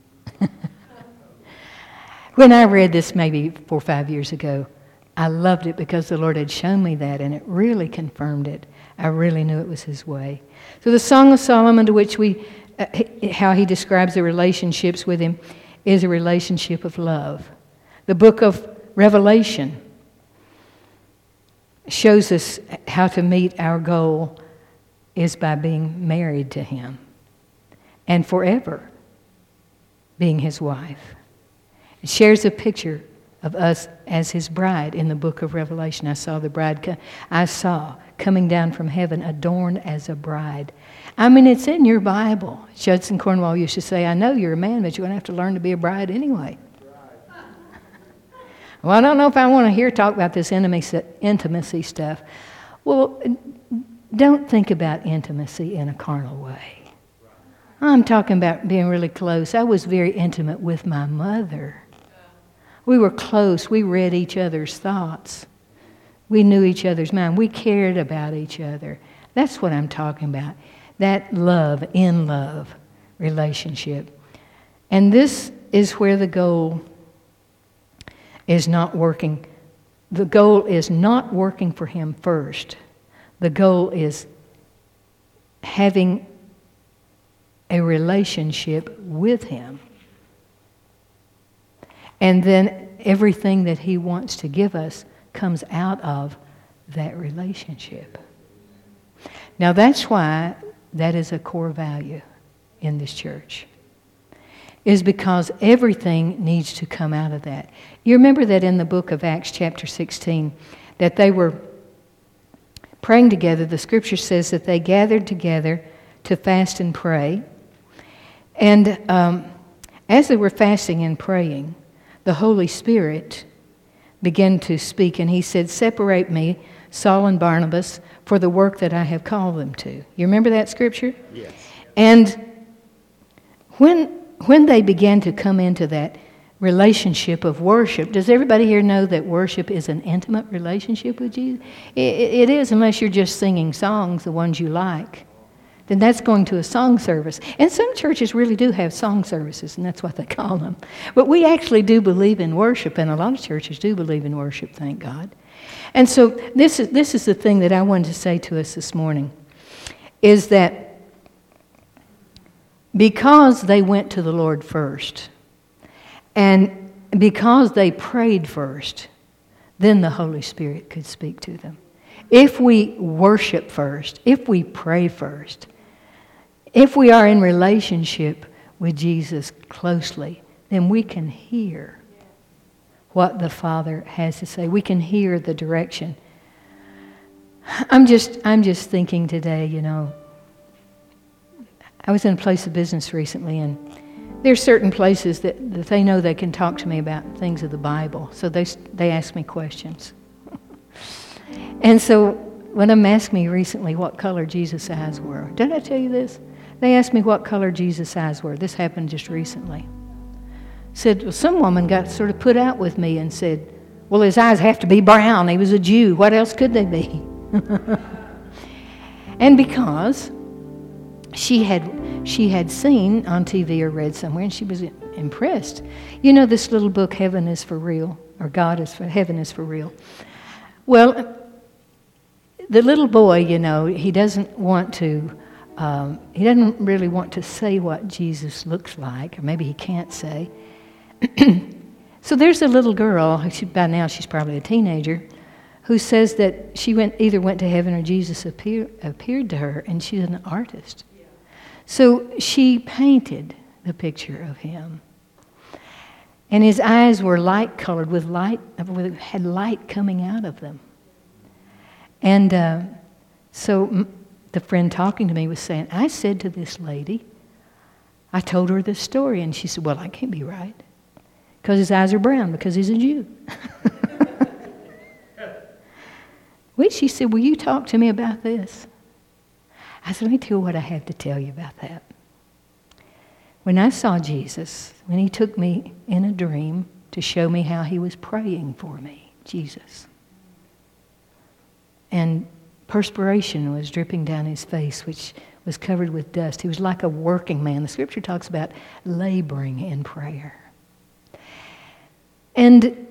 When I read this maybe 4 or 5 years ago, I loved it because the Lord had shown me that, and it really confirmed it. I really knew it was His way. So the Song of Solomon, to which how he describes the relationships with Him, is a relationship of love. The book of Revelation shows us how to meet our goal is by being married to Him and forever being His wife. It shares a picture of us as His bride in the book of Revelation. I saw the bride coming down from heaven adorned as a bride. I mean, it's in your Bible. Judson Cornwall used to say, I know you're a man, but you're going to have to learn to be a bride anyway. Well, I don't know if I want to hear talk about this intimacy stuff. Well, don't think about intimacy in a carnal way. I'm talking about being really close. I was very intimate with my mother. We were close. We read each other's thoughts. We knew each other's mind. We cared about each other. That's what I'm talking about. That love, in love relationship. And this is where the goal is not working. The goal is not working for Him first. The goal is having a relationship with Him. And then everything that He wants to give us comes out of that relationship. Now that's why that is a core value in this church. Is because everything needs to come out of that. You remember that in the book of Acts chapter 16, that they were praying together. The scripture says that they gathered together to fast and pray. And as they were fasting and praying, the Holy Spirit began to speak, and He said, separate me, Saul and Barnabas, for the work that I have called them to. You remember that scripture? Yes. And when they began to come into that relationship of worship, does everybody here know that worship is an intimate relationship with Jesus? It is, unless you're just singing songs, the ones you like. Then that's going to a song service. And some churches really do have song services, and that's what they call them. But we actually do believe in worship, and a lot of churches do believe in worship, thank God. And so this is the thing that I wanted to say to us this morning, is that because they went to the Lord first, and because they prayed first, then the Holy Spirit could speak to them. If we worship first, if we pray first, if we are in relationship with Jesus closely, then we can hear what the Father has to say. We can hear the direction. I'm just thinking today, you know, I was in a place of business recently, and there's certain places that they know they can talk to me about things of the Bible, so they ask me questions. And so when them asked me recently what color Jesus' eyes were, did I tell you this? They asked me what color Jesus' eyes were. This happened just recently. Said, well, some woman got sort of put out with me and said, well, his eyes have to be brown. He was a Jew. What else could they be? And because she had seen on TV or read somewhere, and she was impressed. You know this little book, Heaven is for Real, or Heaven is for Real. Well, the little boy, you know, he doesn't really want to say what Jesus looks like, or maybe he can't say. So there's a little girl, by now she's probably a teenager, who says that she either went to heaven or Jesus appeared to her, and she's an artist. So she painted the picture of him. And his eyes were light-colored, had light coming out of them. And so the friend talking to me was saying, I said to this lady, I told her this story, and she said, well, I can't be right, because his eyes are brown, because he's a Jew. Wait, she said, will you talk to me about this? I said, let me tell you what I have to tell you about that. When I saw Jesus, when he took me in a dream to show me how he was praying for me, Jesus, and perspiration was dripping down his face, which was covered with dust. He was like a working man. The scripture talks about laboring in prayer. And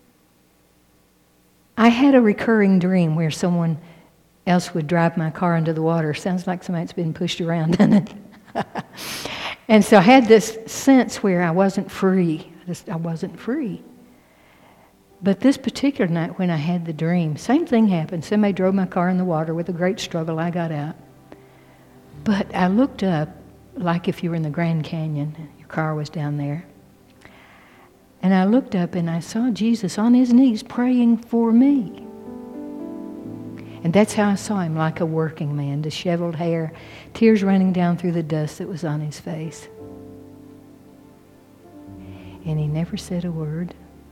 I had a recurring dream where someone else would drive my car into the water. Sounds like somebody's been pushed around, doesn't it? And so I had this sense where I wasn't free. I wasn't free. But this particular night when I had the dream, same thing happened. Somebody drove my car in the water. With a great struggle, I got out. But I looked up, like if you were in the Grand Canyon, your car was down there. And I looked up and I saw Jesus on his knees praying for me. And that's how I saw him, like a working man, disheveled hair, tears running down through the dust that was on his face. And he never said a word.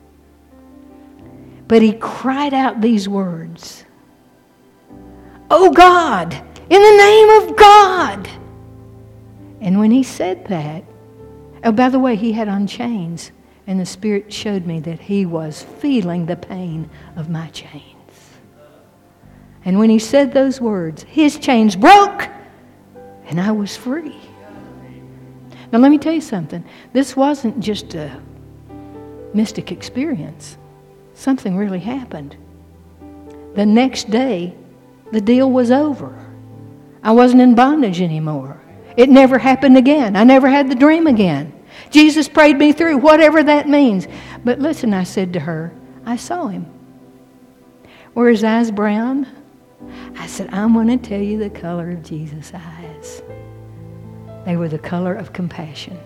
But he cried out these words, "Oh God, in the name of God!" And when he said that, oh, by the way, he had on chains. And the Spirit showed me that he was feeling the pain of my chains. And when he said those words, his chains broke and I was free. Now let me tell you something. This wasn't just a mystic experience. Something really happened. The next day, the deal was over. I wasn't in bondage anymore. It never happened again. I never had the dream again. Jesus prayed me through, whatever that means. But listen, I said to her, I saw him. Were his eyes brown? I said, I'm going to tell you the color of Jesus' eyes. They were the color of compassion.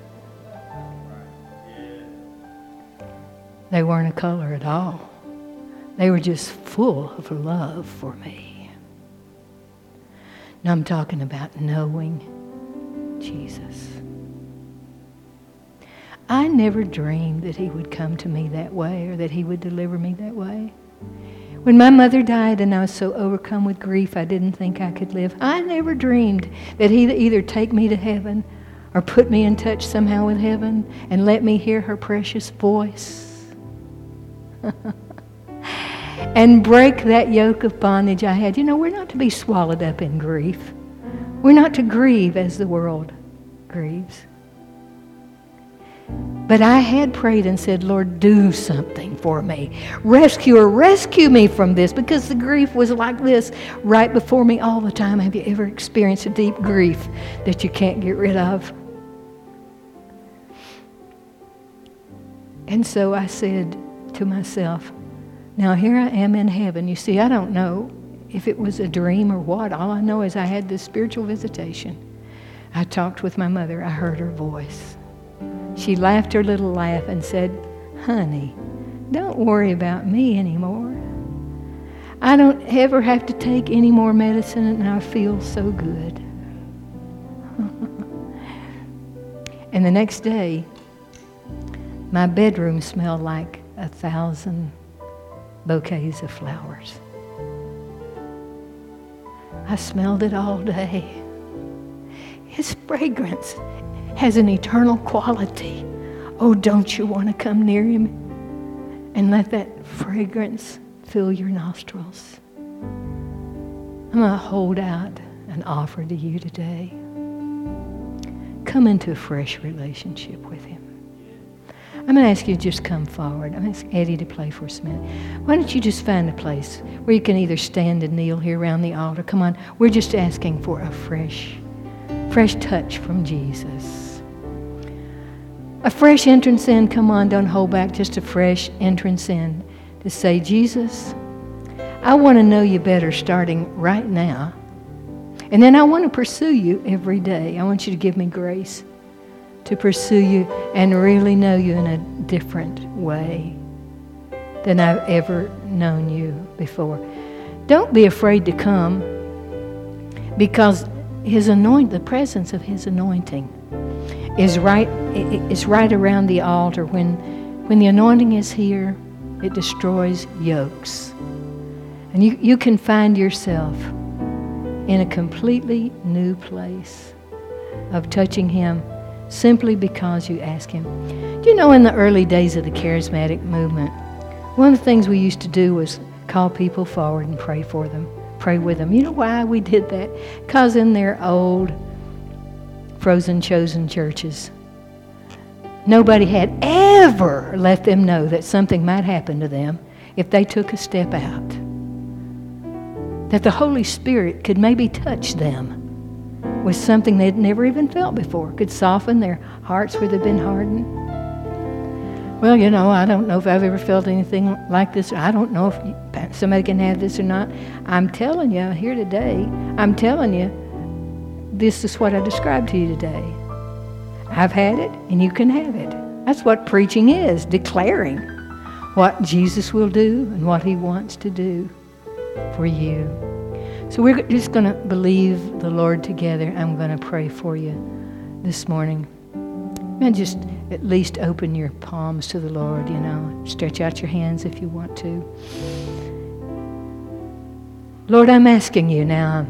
They weren't a color at all. They were just full of love for me. Now I'm talking about knowing Jesus. I never dreamed that he would come to me that way or that he would deliver me that way. When my mother died and I was so overcome with grief I didn't think I could live, I never dreamed that he'd either take me to heaven or put me in touch somehow with heaven and let me hear her precious voice and break that yoke of bondage I had. You know, we're not to be swallowed up in grief. We're not to grieve as the world grieves. But I had prayed and said, Lord, do something for me. Rescue me from this, because the grief was like this right before me all the time. Have you ever experienced a deep grief that you can't get rid of? And so I said to myself, now here I am in heaven. You see, I don't know if it was a dream or what. All I know is I had this spiritual visitation. I talked with my mother. I heard her voice. She laughed her little laugh and said, honey, don't worry about me anymore. I don't ever have to take any more medicine, and I feel so good. And the next day, my bedroom smelled like 1,000 bouquets of flowers. I smelled it all day. His fragrance has an eternal quality. Oh, don't you want to come near Him and let that fragrance fill your nostrils? I'm going to hold out an offer to you today. Come into a fresh relationship with Him. I'm going to ask you to just come forward. I'm going to ask Eddie to play for us a minute. Why don't you just find a place where you can either stand and kneel here around the altar. Come on, we're just asking for a fresh touch from Jesus. A fresh entrance in. Come on, don't hold back. Just a fresh entrance in to say, Jesus, I want to know you better starting right now. And then I want to pursue you every day. I want you to give me grace to pursue you and really know you in a different way than I've ever known you before. Don't be afraid to come, because the presence of His anointing is right around the altar. When the anointing is here, it destroys yokes. And you can find yourself in a completely new place of touching Him simply because you ask Him. Do you know, in the early days of the charismatic movement, one of the things we used to do was call people forward and pray for them, pray with them. You know why we did that? Because in their old, frozen, chosen churches, nobody had ever let them know that something might happen to them if they took a step out. That the Holy Spirit could maybe touch them with something they'd never even felt before, could soften their hearts where they've been hardened. Well, you know, I don't know if I've ever felt anything like this. I don't know if somebody can have this or not. I'm telling you here today, this is what I described to you today. I've had it, and you can have it. That's what preaching is, declaring what Jesus will do and what He wants to do for you. So we're just going to believe the Lord together. I'm going to pray for you this morning. And just at least open your palms to the Lord, you know. Stretch out your hands if you want to. Lord, I'm asking you now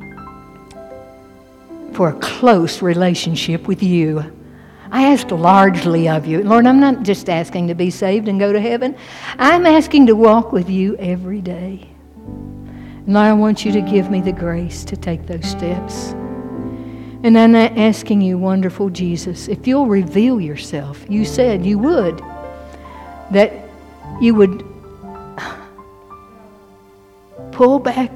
for a close relationship with you. I ask largely of you. Lord, I'm not just asking to be saved and go to heaven. I'm asking to walk with you every day. And Lord, I want you to give me the grace to take those steps. And I'm asking you, wonderful Jesus, if you'll reveal yourself. You said you would. That you would pull back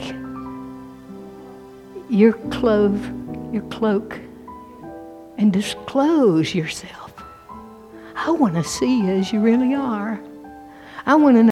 your cloak and disclose yourself. I want to see you as you really are. I want to know